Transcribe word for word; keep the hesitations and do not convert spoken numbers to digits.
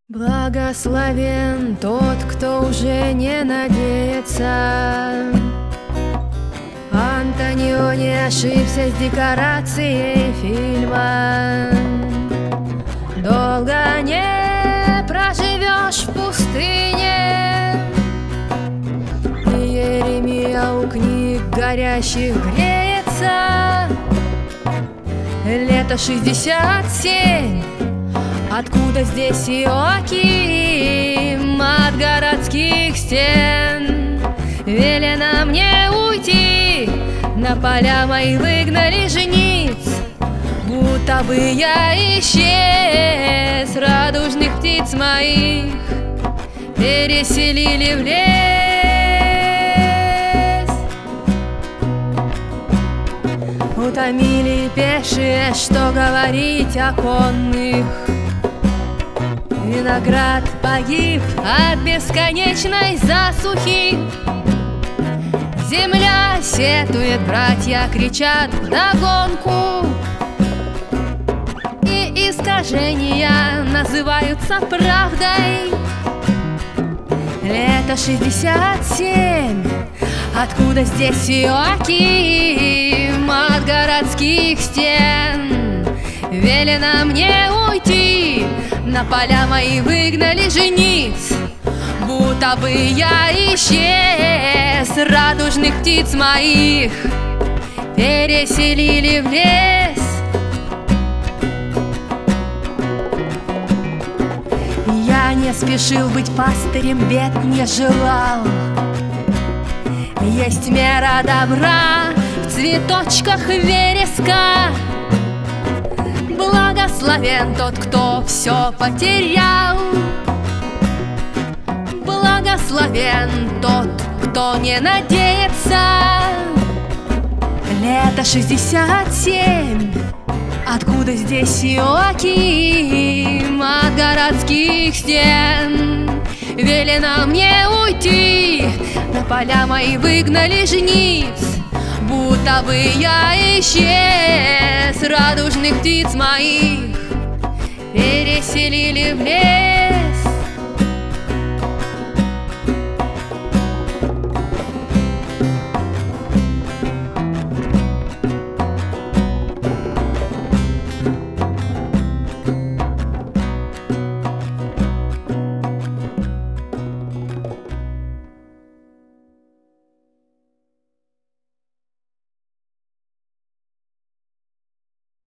Благословен тот, кто уже не надеется. Антонио не ошибся с декорацией фильма. Долго не проживешь в пустыне. И Еремия у книг горящих греется. Лето шестьдесят семь. Откуда здесь Иоаким? От городских стен. Велено мне уйти, на поля мои выгнали жениц. Будто бы я исчез, радужных птиц моих переселили в лес. Утомили пешие, что говорить о конных. Виноград погиб от бесконечной засухи. Земля сетует, братья кричат вдогонку. И искажения называются правдой. Лето шестьдесят семь. Откуда здесь Иоаким? От городских стен. Велено мне уйти, на поля мои выгнали жениц. Будто бы я исчез, радужных птиц моих переселили в лес. Я не спешил быть пастырем, бед не желал. Есть мера добра в цветочках вереска. Благословен тот, кто все потерял. Благословен тот, кто не надеется. Лето шестьдесят семь. Откуда здесь Иоаким? От городских стен. Велено мне уйти, на поля мои выгнали жениц. Будто бы я исчез, радужных птиц моих переселили в лес.